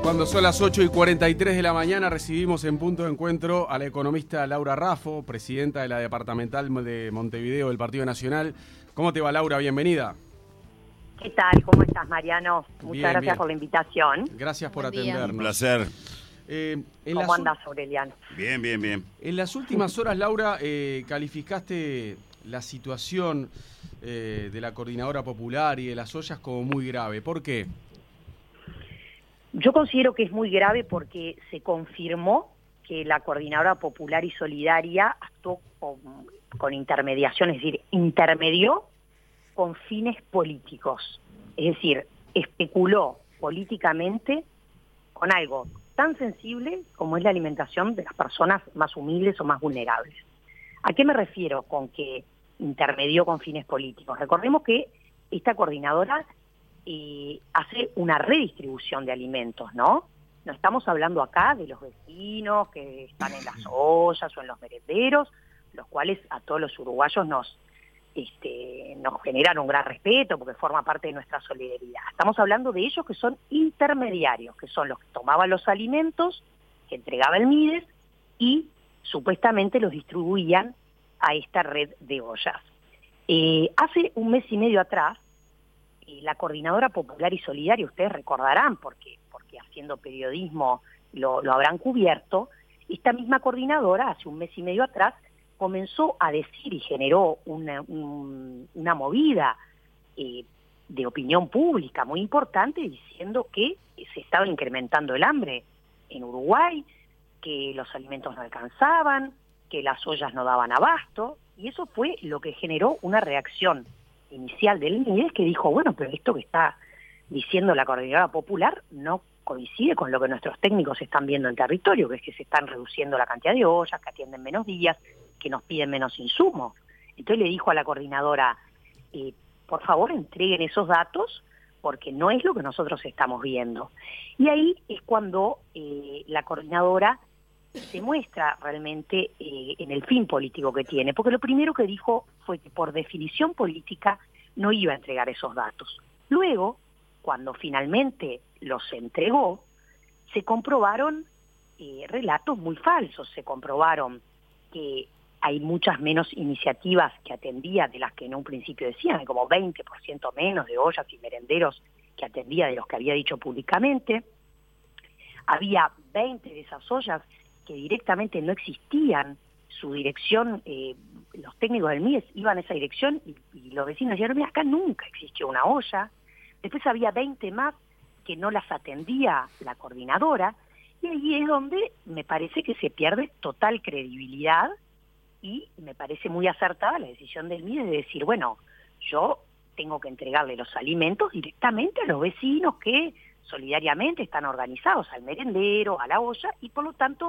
Cuando son las 8:43 de la mañana recibimos en Punto de Encuentro a la economista Laura Raffo, presidenta de la departamental de Montevideo del Partido Nacional. ¿Cómo te va, Laura? Bienvenida. ¿Qué tal? ¿Cómo estás, Mariano? Muchas Bien, gracias bien. por la invitación. Gracias por Buen día. atendernos. Un placer. ¿Cómo andás, Aureliano? Bien, bien, bien. En las últimas horas, Laura, calificaste la situación de la Coordinadora Popular y de las ollas como muy grave. ¿Por qué? Yo considero que es muy grave porque se confirmó que la Coordinadora Popular y Solidaria actuó con intermediación, es decir, intermedió con fines políticos. Es decir, especuló políticamente con algo tan sensible como es la alimentación de las personas más humildes o más vulnerables. ¿A qué me refiero con que intermedió con fines políticos? Recordemos que esta coordinadora hace una redistribución de alimentos, ¿no? No estamos hablando acá de los vecinos que están en las ollas o en los merenderos, los cuales a todos los uruguayos nos generan un gran respeto porque forma parte de nuestra solidaridad. Estamos hablando de ellos que son intermediarios, que son los que tomaban los alimentos, que entregaba el Mides y supuestamente los distribuían a esta red de ollas. Hace un mes y medio atrás, la Coordinadora Popular y Solidaria, ustedes recordarán, porque haciendo periodismo lo habrán cubierto, esta misma coordinadora hace un mes y medio atrás comenzó a decir y generó una movida de opinión pública muy importante diciendo que se estaba incrementando el hambre en Uruguay, que los alimentos no alcanzaban, que las ollas no daban abasto, y eso fue lo que generó una reacción inicial del Mides que dijo, bueno, pero esto que está diciendo la Coordinadora Popular no coincide con lo que nuestros técnicos están viendo en territorio, que es que se están reduciendo la cantidad de ollas, que atienden menos días, que nos piden menos insumos. Entonces le dijo a la coordinadora, por favor entreguen esos datos porque no es lo que nosotros estamos viendo. Y ahí es cuando la coordinadora se muestra realmente en el fin político que tiene, porque lo primero que dijo fue que por definición política no iba a entregar esos datos. Luego, cuando finalmente los entregó, se comprobaron relatos muy falsos, se comprobaron que hay muchas menos iniciativas que atendía de las que en un principio decían, hay como 20% menos de ollas y merenderos que atendía de los que había dicho públicamente. Había 20 de esas ollas que directamente no existían, su dirección, los técnicos del Mides iban a esa dirección y los vecinos decían, mira, acá nunca existió una olla. Después había 20 más que no las atendía la coordinadora, y ahí es donde me parece que se pierde total credibilidad, y me parece muy acertada la decisión del Mides de decir, bueno, yo tengo que entregarle los alimentos directamente a los vecinos que solidariamente están organizados al merendero, a la olla, y por lo tanto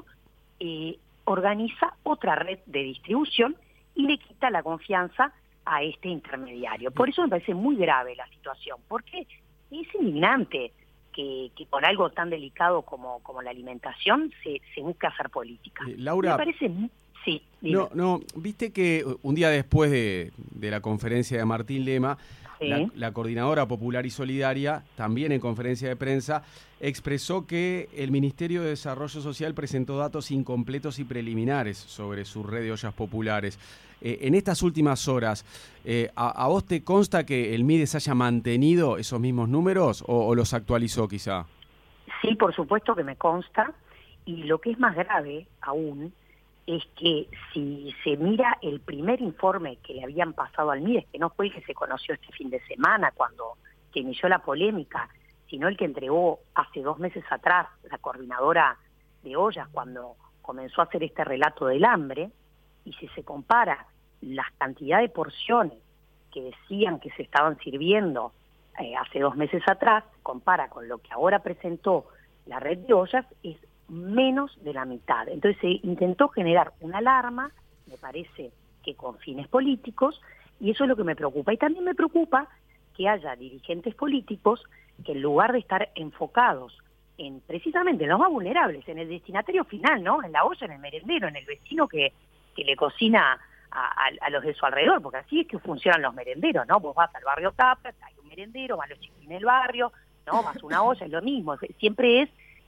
organiza otra red de distribución y le quita la confianza a este intermediario. Por eso me parece muy grave la situación, porque es indignante que con algo tan delicado como la alimentación se busque hacer política. Laura, me parece... Sí, dime. No, viste que un día después de la conferencia de Martín Lema, Sí. la Coordinadora Popular y Solidaria, también en conferencia de prensa, expresó que el Ministerio de Desarrollo Social presentó datos incompletos y preliminares sobre su red de ollas populares. En estas últimas horas, ¿a vos te consta que el Mides haya mantenido esos mismos números o los actualizó quizá? Sí, por supuesto que me consta, y lo que es más grave aún es que si se mira el primer informe que le habían pasado al Mides, que no fue el que se conoció este fin de semana cuando se inició la polémica, sino el que entregó hace 2 meses atrás la coordinadora de ollas cuando comenzó a hacer este relato del hambre, y si se compara la cantidad de porciones que decían que se estaban sirviendo hace 2 meses atrás, compara con lo que ahora presentó la red de ollas, es menos de la mitad. Entonces se intentó generar una alarma, me parece que con fines políticos, y eso es lo que me preocupa. Y también me preocupa que haya dirigentes políticos que en lugar de estar enfocados en precisamente los más vulnerables, en el destinatario final, ¿no? En la olla, en el merendero, en el vecino que le cocina a los de su alrededor, porque así es que funcionan los merenderos, ¿no? Vos vas al barrio Tapia, hay un merendero, van los chiquilines del barrio, ¿no? Vas a una olla, es lo mismo, siempre es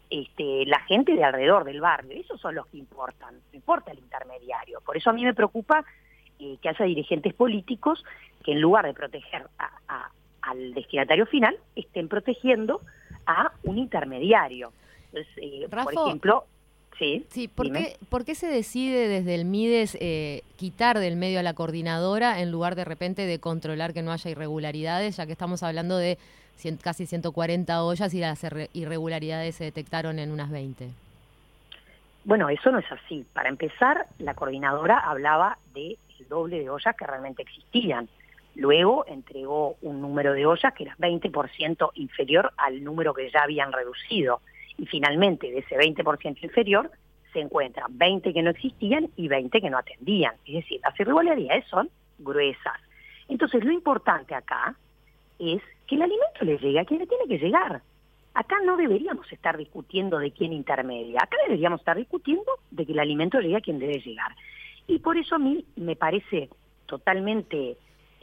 la gente de alrededor del barrio. Esos son los que importan, no importa el intermediario. Por eso a mí me preocupa que haya dirigentes políticos que en lugar de proteger al destinatario final, estén protegiendo a un intermediario. Entonces, por ejemplo... Sí, ¿por qué se decide desde el MIDES quitar del medio a la coordinadora en lugar de repente de controlar que no haya irregularidades, ya que estamos hablando de casi 140 ollas y las irregularidades se detectaron en unas 20? Bueno, eso no es así. Para empezar, la coordinadora hablaba del doble de ollas que realmente existían. Luego entregó un número de ollas que era 20% inferior al número que ya habían reducido. Y finalmente, de ese 20% inferior, se encuentran 20 que no existían y 20 que no atendían. Es decir, las irregularidades son gruesas. Entonces, lo importante acá es que el alimento le llegue a quien le tiene que llegar. Acá no deberíamos estar discutiendo de quién intermedia. Acá deberíamos estar discutiendo de que el alimento llegue a quien debe llegar. Y por eso a mí me parece totalmente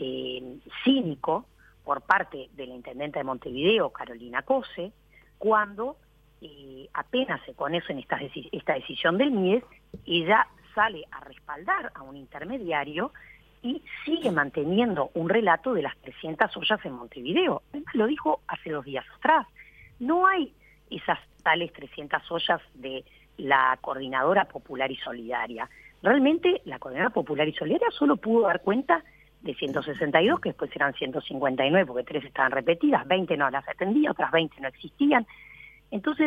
cínico por parte de la intendenta de Montevideo, Carolina Cose, cuando apenas se conoce esta decisión del MIDES, ella sale a respaldar a un intermediario y sigue manteniendo un relato de las 300 ollas en Montevideo. Además, lo dijo hace 2 días atrás. No hay esas tales 300 ollas de la Coordinadora Popular y Solidaria. Realmente la Coordinadora Popular y Solidaria solo pudo dar cuenta de 162, que después eran 159, porque 3 estaban repetidas, 20 no las atendía, otras 20 no existían. Entonces,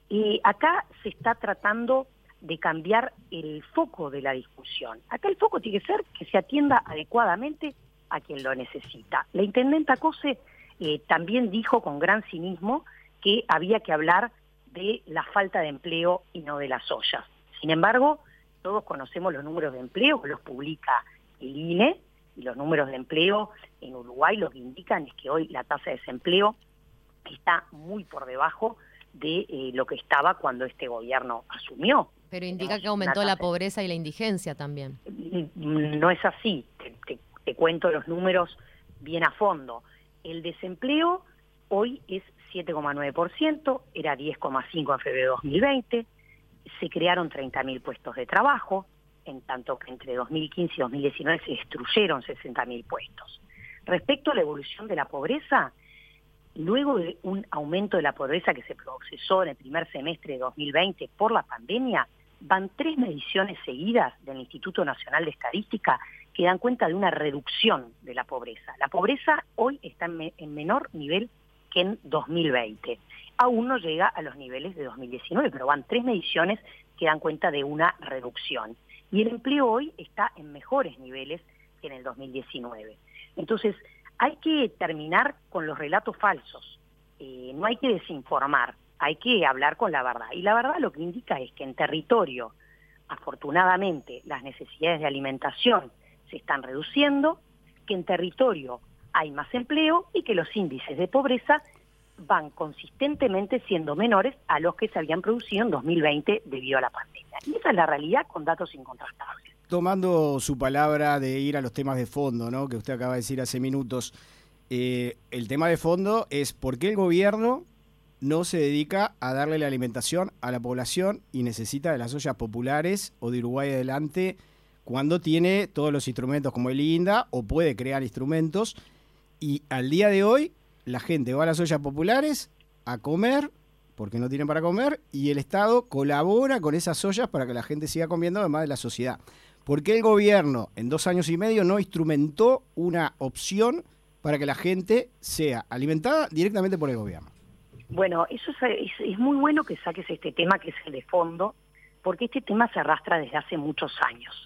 acá se está tratando de cambiar el foco de la discusión. Acá el foco tiene que ser que se atienda adecuadamente a quien lo necesita. La intendenta Cose también dijo con gran cinismo que había que hablar de la falta de empleo y no de las ollas. Sin embargo, todos conocemos los números de empleo, que los publica el INE, y los números de empleo en Uruguay lo que indican es que hoy la tasa de desempleo está muy por debajo de lo que estaba cuando este gobierno asumió. Pero indica que aumentó la pobreza y la indigencia también. No es así, te cuento los números bien a fondo. El desempleo hoy es 7,9%, era 10,5% en febrero de 2020, se crearon 30.000 puestos de trabajo, en tanto que entre 2015 y 2019 se destruyeron 60.000 puestos. Respecto a la evolución de la pobreza, luego de un aumento de la pobreza que se procesó en el primer semestre de 2020 por la pandemia, van 3 mediciones seguidas del Instituto Nacional de Estadística que dan cuenta de una reducción de la pobreza. La pobreza hoy está en menor nivel que en 2020. Aún no llega a los niveles de 2019, pero van 3 mediciones que dan cuenta de una reducción. Y el empleo hoy está en mejores niveles que en el 2019. Entonces, hay que terminar con los relatos falsos. No hay que desinformar, hay que hablar con la verdad. Y la verdad lo que indica es que en territorio, afortunadamente, las necesidades de alimentación se están reduciendo, que en territorio hay más empleo y que los índices de pobreza van consistentemente siendo menores a los que se habían producido en 2020 debido a la pandemia. Y esa es la realidad con datos incontrastables. Tomando su palabra de ir a los temas de fondo, ¿no?, que usted acaba de decir hace minutos, el tema de fondo es por qué el gobierno no se dedica a darle la alimentación a la población y necesita de las ollas populares o de Uruguay Adelante cuando tiene todos los instrumentos como el INDA o puede crear instrumentos, y al día de hoy la gente va a las ollas populares a comer porque no tienen para comer y el Estado colabora con esas ollas para que la gente siga comiendo, además de la sociedad. ¿Por qué el gobierno en 2 años y medio no instrumentó una opción para que la gente sea alimentada directamente por el gobierno? Bueno, eso es muy bueno que saques este tema que es el de fondo, porque este tema se arrastra desde hace muchos años.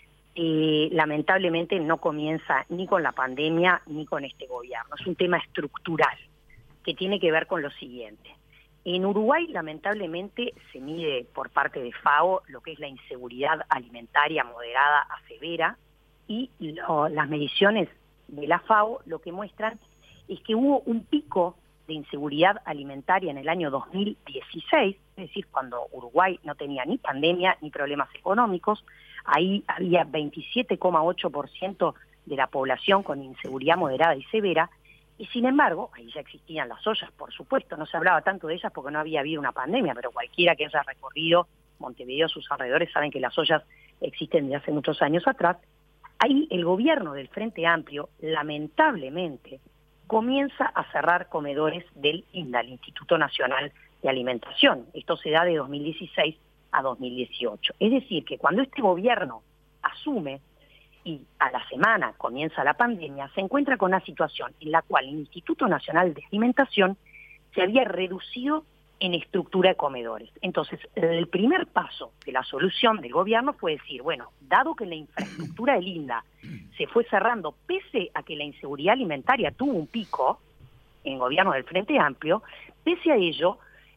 Lamentablemente no comienza ni con la pandemia ni con este gobierno. Es un tema estructural que tiene que ver con lo siguiente. En Uruguay, lamentablemente, se mide por parte de FAO lo que es la inseguridad alimentaria moderada a severa, y las mediciones de la FAO lo que muestran es que hubo un pico de inseguridad alimentaria en el año 2016, es decir, cuando Uruguay no tenía ni pandemia ni problemas económicos. Ahí había 27,8% de la población con inseguridad moderada y severa, Y sin embargo, ahí ya existían las ollas, por supuesto, no se hablaba tanto de ellas porque no había habido una pandemia, pero cualquiera que haya recorrido Montevideo, sus alrededores, saben que las ollas existen desde hace muchos años atrás. Ahí el gobierno del Frente Amplio, lamentablemente, comienza a cerrar comedores del INDA, el Instituto Nacional de Alimentación. Esto se da de 2016 a 2018. Es decir, que cuando este gobierno asume y a la semana comienza la pandemia, se encuentra con una situación en la cual el Instituto Nacional de Alimentación se había reducido en estructura de comedores. Entonces, el primer paso de la solución del gobierno fue decir, bueno, dado que la infraestructura del INDA se fue cerrando, pese a que la inseguridad alimentaria tuvo un pico en el gobierno del Frente Amplio, pese a ello,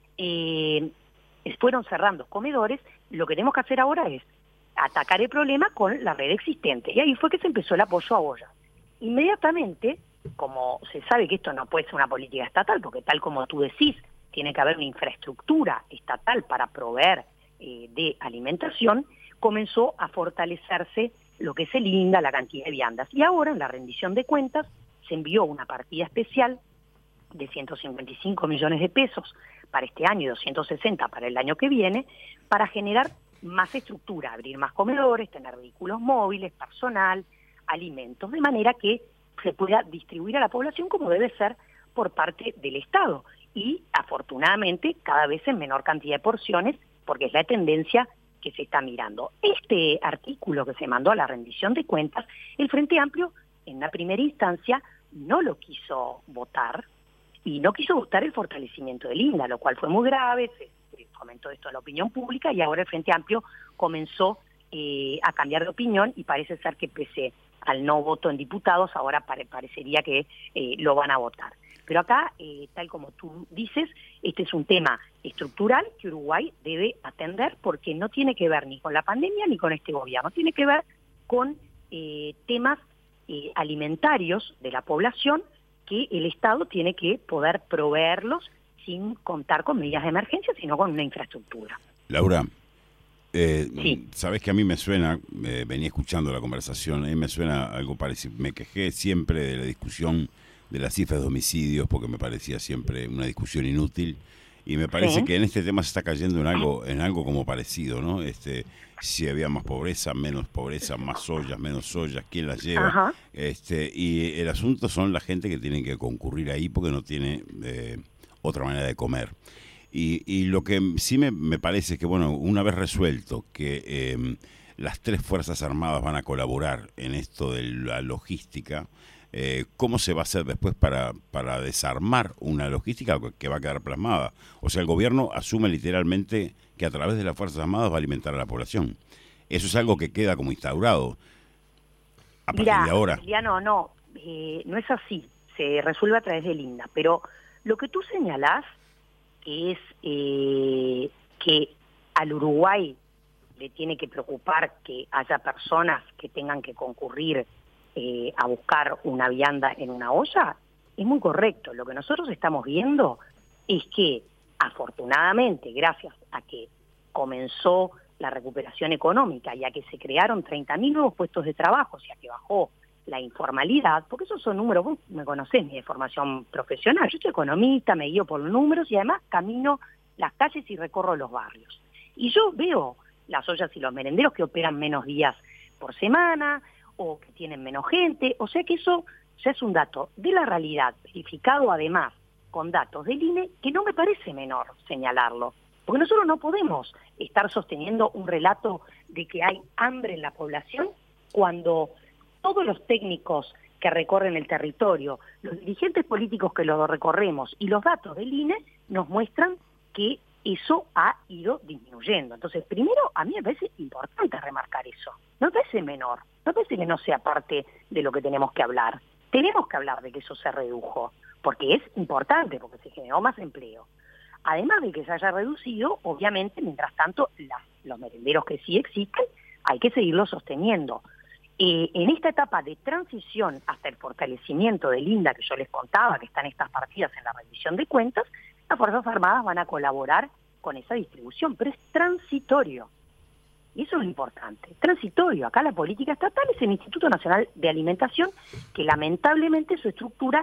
fueron cerrando comedores, lo que tenemos que hacer ahora es atacar el problema con la red existente. Y ahí fue que se empezó el apoyo a ollas. Inmediatamente, como se sabe que esto no puede ser una política estatal, porque tal como tú decís, tiene que haber una infraestructura estatal para proveer de alimentación, comenzó a fortalecerse lo que es el INDA, la cantidad de viandas. Y ahora, en la rendición de cuentas, se envió una partida especial de 155 millones de pesos para este año y 260 para el año que viene, para generar más estructura, abrir más comedores, tener vehículos móviles, personal, alimentos, de manera que se pueda distribuir a la población como debe ser por parte del Estado. Y afortunadamente cada vez en menor cantidad de porciones, porque es la tendencia que se está mirando. Este artículo que se mandó a la rendición de cuentas, el Frente Amplio en la primera instancia no lo quiso votar y no quiso votar el fortalecimiento del INDA, lo cual fue muy grave, se comentó esto en la opinión pública y ahora el Frente Amplio comenzó a cambiar de opinión y parece ser que pese al no voto en diputados, ahora parecería que lo van a votar. Pero acá, tal como tú dices, este es un tema estructural que Uruguay debe atender porque no tiene que ver ni con la pandemia ni con este gobierno, tiene que ver con temas alimentarios de la población que el Estado tiene que poder proveerlos sin contar con medidas de emergencia, sino con una infraestructura. Laura, sí. sabes que a mí me suena, venía escuchando la conversación, a mí me suena algo parecido, me quejé siempre de la discusión de las cifras de homicidios porque me parecía siempre una discusión inútil y me parece que en este tema se está cayendo en algo como parecido, ¿no? Si había más pobreza, menos pobreza, más ollas, menos ollas, ¿quién las lleva? Ajá. Y el asunto son la gente que tiene que concurrir ahí porque no tiene otra manera de comer. Y lo que sí me parece es que, bueno, una vez resuelto que las tres Fuerzas Armadas van a colaborar en esto de la logística, ¿cómo se va a hacer después para desarmar una logística que va a quedar plasmada? O sea, el gobierno asume literalmente que a través de las Fuerzas Armadas va a alimentar a la población. Eso es algo que queda como instaurado a partir de ahora. No es así. Se resuelve a través del INDA. Pero lo que tú señalás es que al Uruguay le tiene que preocupar que haya personas que tengan que concurrir a buscar una vianda en una olla, es muy correcto. Lo que nosotros estamos viendo es que, afortunadamente, gracias a que comenzó la recuperación económica y a que se crearon 30.000 nuevos puestos de trabajo, o sea que bajó la informalidad, porque esos son números, vos me conocés, mi formación profesional, yo soy economista, me guío por los números y además camino las calles y recorro los barrios. Y yo veo las ollas y los merenderos que operan menos días por semana, o que tienen menos gente, o sea que eso ya es un dato de la realidad, verificado además con datos del INE, que no me parece menor señalarlo, porque nosotros no podemos estar sosteniendo un relato de que hay hambre en la población cuando todos los técnicos que recorren el territorio, los dirigentes políticos que lo recorremos y los datos del INE nos muestran que eso ha ido disminuyendo. Entonces, primero, a mí me parece importante remarcar eso. No me parece menor, no me parece que no sea parte de lo que tenemos que hablar. Tenemos que hablar de que eso se redujo, porque es importante, porque se generó más empleo. Además de que se haya reducido, obviamente, mientras tanto, los merenderos que sí existen, hay que seguirlos sosteniendo. En esta etapa de transición hasta el fortalecimiento del INDA, que yo les contaba, que están estas partidas en la rendición de cuentas, las Fuerzas Armadas van a colaborar con esa distribución, pero es transitorio. Y eso es lo importante, transitorio. Acá la política estatal es el Instituto Nacional de Alimentación, que lamentablemente su estructura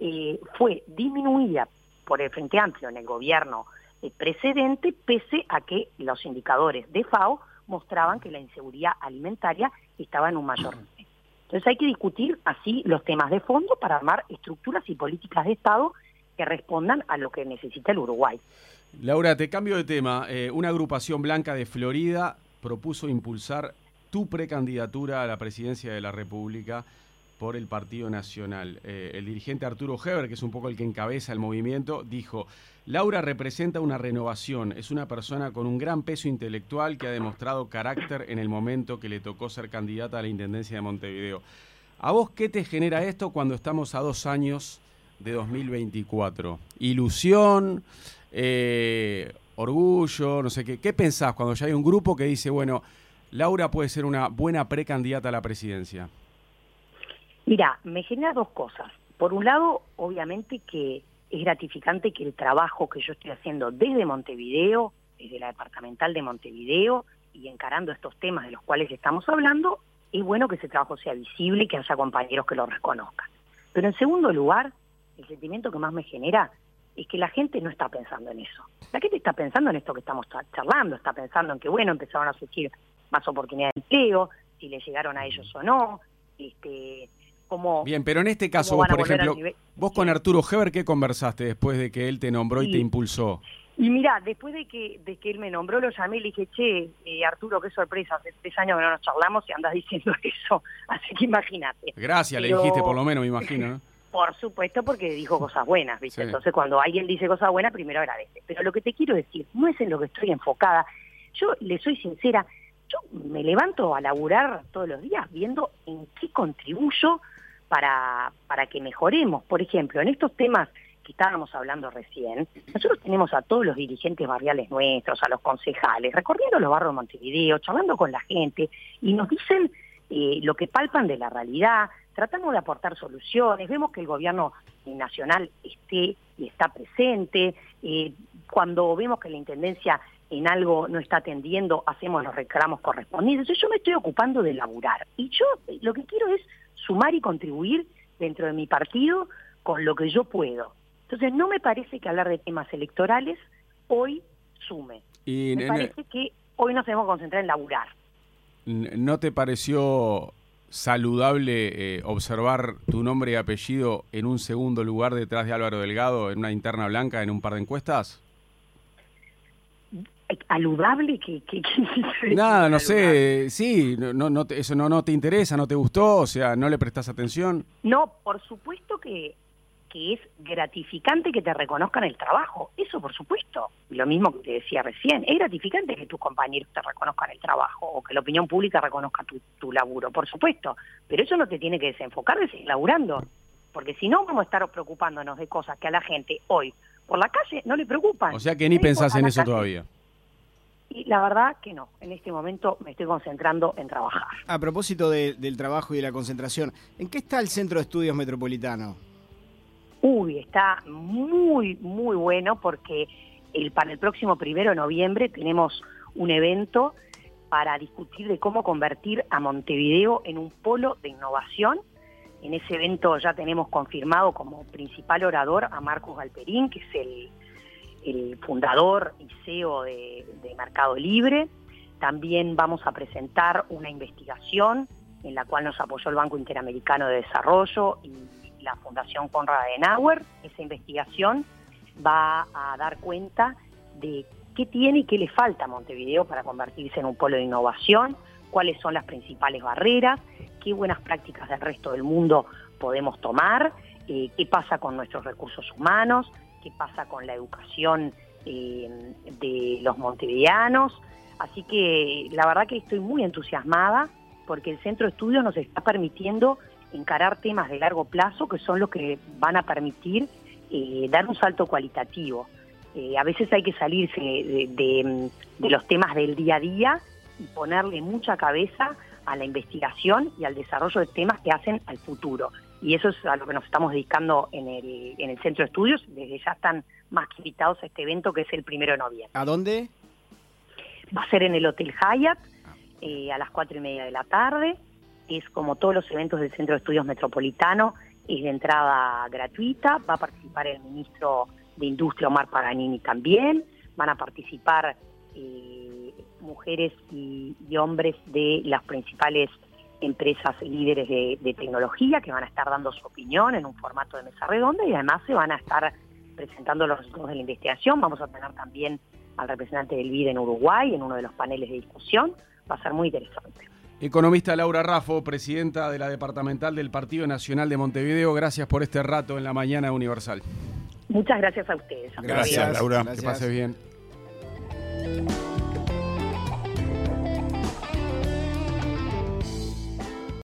fue disminuida por el Frente Amplio en el gobierno precedente, pese a que los indicadores de FAO mostraban que la inseguridad alimentaria estaba en un mayor nivel. Entonces hay que discutir así los temas de fondo para armar estructuras y políticas de Estado que respondan a lo que necesita el Uruguay. Laura, te cambio de tema. Una agrupación blanca de Florida propuso impulsar tu precandidatura a la presidencia de la República por el Partido Nacional. El dirigente Arturo Heber, que es un poco el que encabeza el movimiento, dijo: Laura representa una renovación, es una persona con un gran peso intelectual que ha demostrado carácter en el momento que le tocó ser candidata a la Intendencia de Montevideo. ¿A vos qué te genera esto cuando estamos a 2 años de 2024? ¿Ilusión? ¿Orgullo? No sé qué. ¿Qué pensás cuando ya hay un grupo que dice, bueno, Laura puede ser una buena precandidata a la presidencia? Mira, me genera 2 cosas. Por un lado, obviamente que es gratificante que el trabajo que yo estoy haciendo desde Montevideo, desde la departamental de Montevideo, y encarando estos temas de los cuales estamos hablando, es bueno que ese trabajo sea visible y que haya compañeros que lo reconozcan. Pero en segundo lugar, el sentimiento que más me genera es que la gente no está pensando en eso. La gente está pensando en esto que estamos charlando, está pensando en que, bueno, empezaron a surgir más oportunidades de empleo, si le llegaron a ellos o no, cómo... Bien, pero en este caso, vos, por ejemplo, vos con Arturo Heber, ¿qué conversaste después de que él te nombró y te impulsó? Y mirá, después de que él me nombró, lo llamé y le dije, che, Arturo, qué sorpresa, hace 3 años que no nos charlamos y andas diciendo eso, así que imagínate. Gracias, le dijiste por lo menos, me imagino, ¿no? Por supuesto, porque dijo cosas buenas, ¿viste? Sí. Entonces, cuando alguien dice cosas buenas, primero agradece. Pero lo que te quiero decir, no es en lo que estoy enfocada. Yo le soy sincera, yo me levanto a laburar todos los días viendo en qué contribuyo para que mejoremos. Por ejemplo, en estos temas que estábamos hablando recién, nosotros tenemos a todos los dirigentes barriales nuestros, a los concejales, recorriendo los barrios de Montevideo, charlando con la gente, y nos dicen lo que palpan de la realidad, tratamos de aportar soluciones, vemos que el gobierno nacional está presente, cuando vemos que la Intendencia en algo no está atendiendo, hacemos los reclamos correspondientes. Entonces yo me estoy ocupando de laburar, y yo lo que quiero es sumar y contribuir dentro de mi partido con lo que yo puedo. Entonces no me parece que hablar de temas electorales hoy sume. Me parece que hoy nos debemos concentrar en laburar. ¿No te pareció saludable observar tu nombre y apellido en un segundo lugar detrás de Álvaro Delgado en una interna blanca en un par de encuestas? ¿Saludable? ¿Qué nada, no sé, sí, eso no te interesa, no te gustó, o sea, ¿no le prestás atención? No, por supuesto que es gratificante que te reconozcan el trabajo, eso por supuesto, lo mismo que te decía recién, es gratificante que tus compañeros te reconozcan el trabajo, o que la opinión pública reconozca tu laburo, por supuesto, pero eso no te tiene que desenfocar de seguir laburando, porque si no vamos a estar preocupándonos de cosas que a la gente hoy, por la calle, no le preocupan. O sea que ni pensás en eso todavía. Y la verdad que no, en este momento me estoy concentrando en trabajar. A propósito del trabajo y de la concentración, ¿en qué está el Centro de Estudios Metropolitano? Está muy, muy bueno porque para el próximo 1 de noviembre tenemos un evento para discutir de cómo convertir a Montevideo en un polo de innovación. En ese evento ya tenemos confirmado como principal orador a Marcos Galperín, que es el fundador y CEO de Mercado Libre. También vamos a presentar una investigación en la cual nos apoyó el Banco Interamericano de Desarrollo y la Fundación Konrad Adenauer. Esa investigación va a dar cuenta de qué tiene y qué le falta a Montevideo para convertirse en un polo de innovación, cuáles son las principales barreras, qué buenas prácticas del resto del mundo podemos tomar, qué pasa con nuestros recursos humanos, qué pasa con la educación de los montevideanos. Así que la verdad que estoy muy entusiasmada porque el Centro de Estudios nos está permitiendo encarar temas de largo plazo que son los que van a permitir dar un salto cualitativo. A veces hay que salirse de los temas del día a día y ponerle mucha cabeza a la investigación y al desarrollo de temas que hacen al futuro. Y eso es a lo que nos estamos dedicando en el Centro de Estudios. Desde ya están más que invitados a este evento que es el 1 de noviembre. ¿A dónde? Va a ser en el Hotel Hyatt a las 4:30 de la tarde. Es como todos los eventos del Centro de Estudios Metropolitano, es de entrada gratuita, va a participar el ministro de Industria, Omar Paganini, también, van a participar mujeres y hombres de las principales empresas líderes de tecnología que van a estar dando su opinión en un formato de mesa redonda, y además se van a estar presentando los resultados de la investigación. Vamos a tener también al representante del BID en Uruguay en uno de los paneles de discusión. Va a ser muy interesante. Economista Laura Raffo, presidenta de la departamental del Partido Nacional de Montevideo, gracias por este rato en la mañana Universal. Muchas gracias a ustedes. Gracias, Laura. Que pase bien.